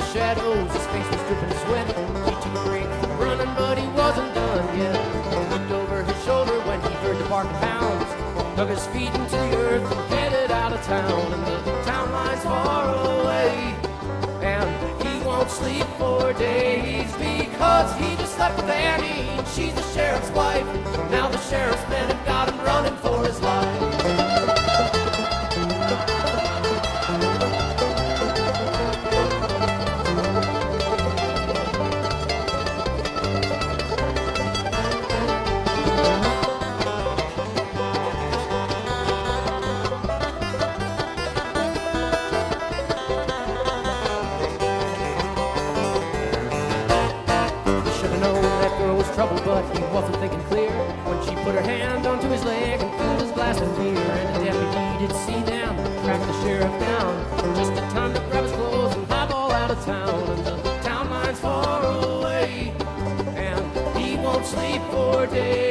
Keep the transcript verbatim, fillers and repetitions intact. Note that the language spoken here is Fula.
shadows, his face was dripping sweat. He took a break from running, but he wasn't done yet. He looked over his shoulder when he heard the bark of hounds, dug his feet into the earth and headed out of town. And the town lies far away, and he won't sleep for days, because he just slept with Annie, and she's the sheriff's wife. Now the sheriff's men have got him running for his life. Trouble, but he wasn't thinking clear when she put her hand onto his leg and filled his glass with beer. And the deputy did see them track the sheriff down, just in time to grab his clothes and highball out of town. And the town line's far away, and he won't sleep for days.